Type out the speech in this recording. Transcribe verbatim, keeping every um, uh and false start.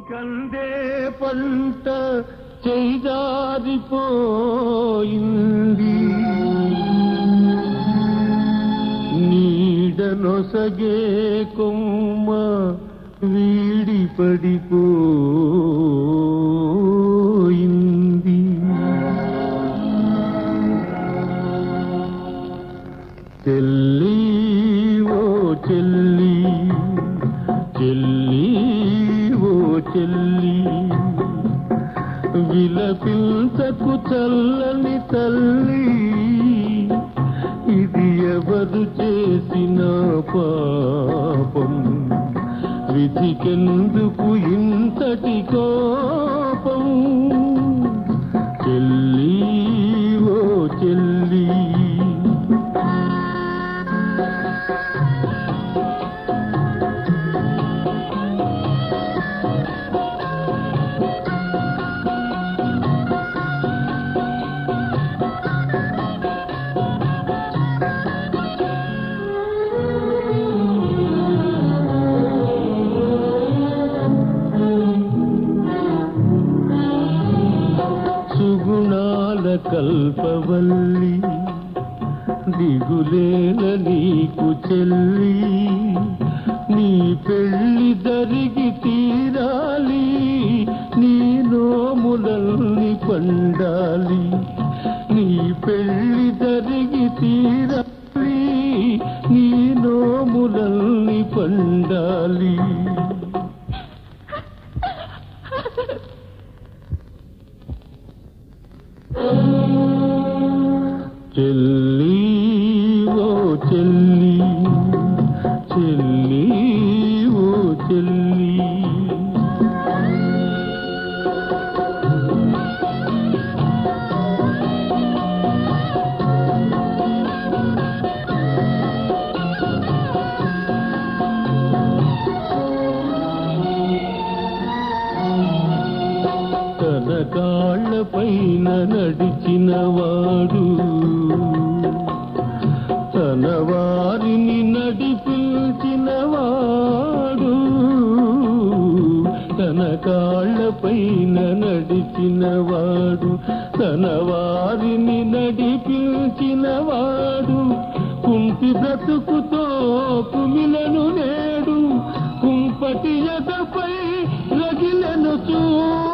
కందే పంట చేజారిపోయింది నీడనొసగే కొమ్మ వీడి పడిపోయింది చెల్లి ఓ చెల్లి చెల్లి ఓ చెల్లి విలపించకు చల్లని తల్లి ఇది ఎవరు చేసిన పాపం విధికెందుకు ఇంతటి కోపం చెల్లి ఓ చెల్లి కల్పవల్లి దిగులేల నీకు చెల్లి నీ పెళ్లి జరిగి తీరాలి నీ నోములల్ని పండాలి నీ పెళ్లి జరిగి తీరాలి నీ నోములల్ని పండాలి చెల్లి ఓ చెల్లి చెల్లి ఓ చెల్లి తన కాళ్ళ పైన నడిచిన వాడు తన వారిని నడిపించిన వాడు తన కాళ్ళ పైన నడిచిన వాడు తన వారిని నడిపించిన వాడు కుంటి బ్రతుకుతో కుమిలను నేడు కుంపటి ఎదపై రగిలను చూ